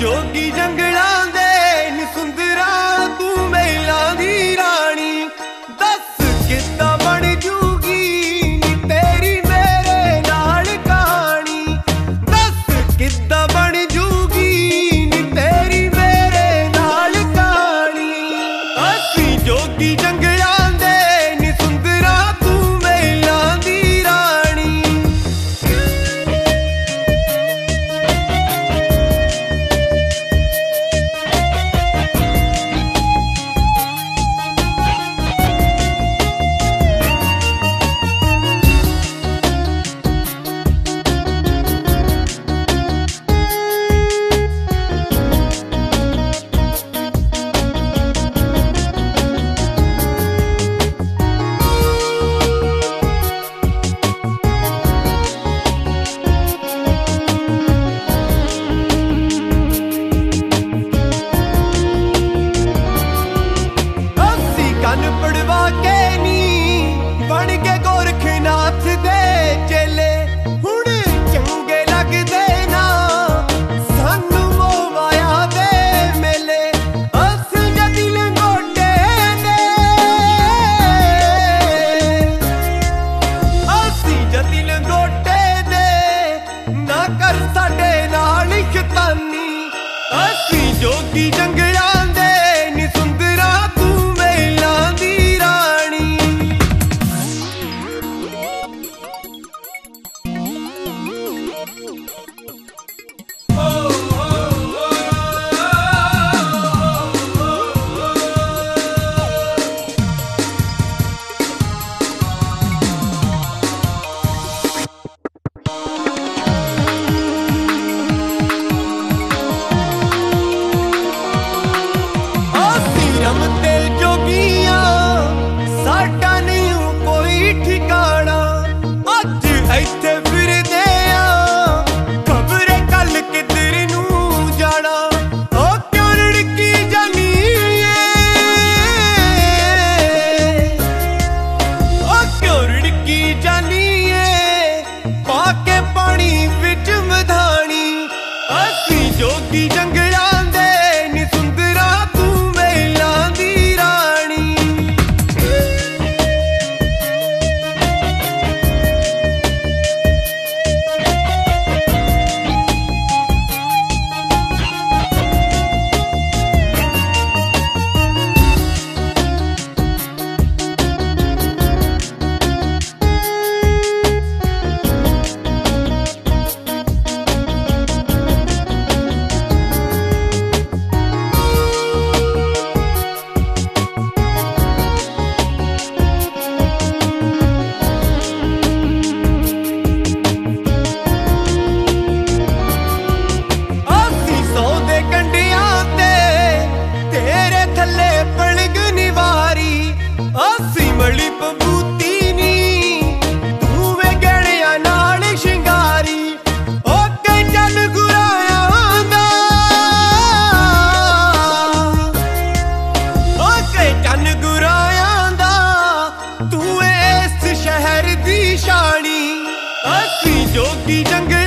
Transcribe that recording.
जोगी जंगलां दे नी सुंदरा तू मेलां दी रानी दस किद्दां बन जूगी नी तेरी मेरे नाल कहानी दस किद्दां बन जूगी नी तेरी मेरे नाल कहानी असी जोगी जंगलां दे नी सुंदरा तू मेलां दी रानी कन पड़वा के नी बन के गोरखनाथ दे चेले हुण चंगे लगदे ना सानू मोह माया दे मेले असल जदी लंगोटे ने असी जदी लंगोटे दे ना कर साडे नाल शैतानी असी जोगी जंगलां दे नी सुंदरा रमते जोगिया साडा नहीं कोई ठिकाना अज इत्थे फिरदे आ खबरे कल किधर नू जाना ओ क्यों रड़की जानी ओ क्यों रड़की जानी पाके पानी विच मधानी असी जोगी जंगलां दे नी सुंदरा तू मेलां दी रानी मली पबूती नी तू वे गहणिया नाल शिंगारी ओ के चल गुराया दा ओ के चल गुराया दा तू इस शहर दी शानी असी जोगी जंग